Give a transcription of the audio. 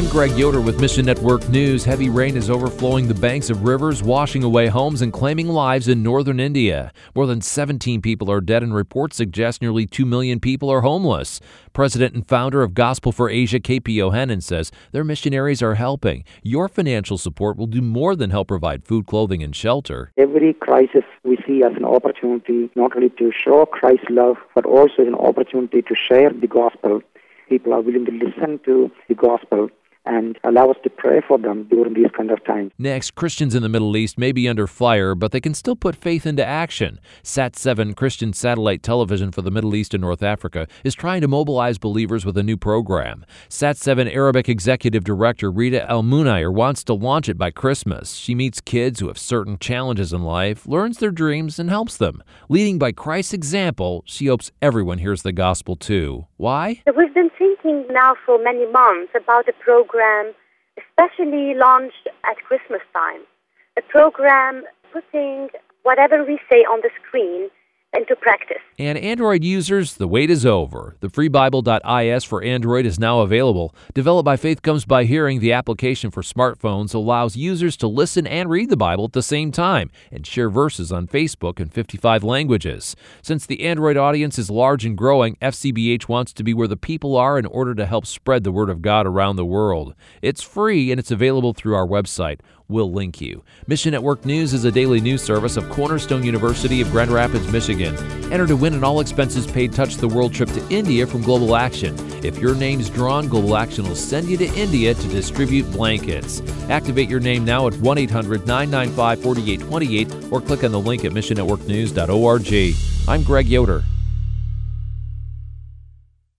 Greg Yoder with Mission Network News. Heavy rain is overflowing the banks of rivers, washing away homes and claiming lives in northern India. More than 17 people are dead, and reports suggest nearly 2 million people are homeless. President and founder of Gospel for Asia, KP Yohanan, says their missionaries are helping. Your financial support will do more than help provide food, clothing, and shelter. Every crisis we see as an opportunity not only to show Christ's love, but also an opportunity to share the gospel. People are willing to listen to the gospel and allow us to pray for them during these kind of times. Next, Christians in the Middle East may be under fire, but they can still put faith into action. Sat7, Christian satellite television for the Middle East and North Africa, is trying to mobilize believers with a new program. Sat7 Arabic Executive Director Rita Al-Munayr wants to launch it by Christmas. She meets kids who have certain challenges in life, learns their dreams, and helps them. Leading by Christ's example, she hopes everyone hears the gospel too. Why? We've been thinking now for many months about a program, especially launched at Christmas time. A program putting whatever we say on the screen into practice. And Android users, the wait is over. The freebible.is for Android is now available. Developed by Faith Comes by Hearing, the application for smartphones allows users to listen and read the Bible at the same time and share verses on Facebook in 55 languages. Since the Android audience is large and growing, FCBH wants to be where the people are in order to help spread the Word of God around the world. It's free and it's available through our website. We'll link you. Mission Network News is a daily news service of Cornerstone University of Grand Rapids, Michigan. Enter to win an all-expenses-paid Touch the World trip to India from Global Action. If your name's drawn, Global Action will send you to India to distribute blankets. Activate your name now at 1-800-995-4828 or click on the link at missionnetworknews.org. I'm Greg Yoder.